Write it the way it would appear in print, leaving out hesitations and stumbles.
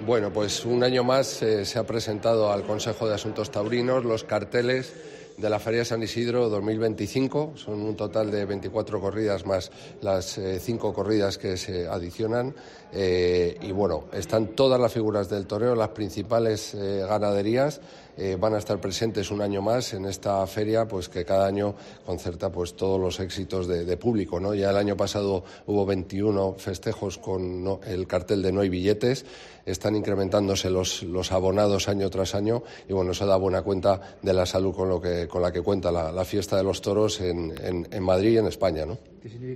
Bueno, pues un año más se ha presentado al Consejo de Asuntos Taurinos los carteles de la Feria de San Isidro 2025. Son un total de 24 corridas más las 5 corridas que se adicionan. Y bueno, están todas las figuras del toreo, las principales ganaderías. Van a estar presentes un año más en esta feria, pues que cada año concerta pues todos los éxitos de público, ¿no? Ya el año pasado hubo 21 festejos con el cartel de No hay billetes. Están incrementándose los abonados año tras año y bueno, eso da buena cuenta de la salud con la que cuenta la fiesta de los toros en Madrid y en España, ¿no?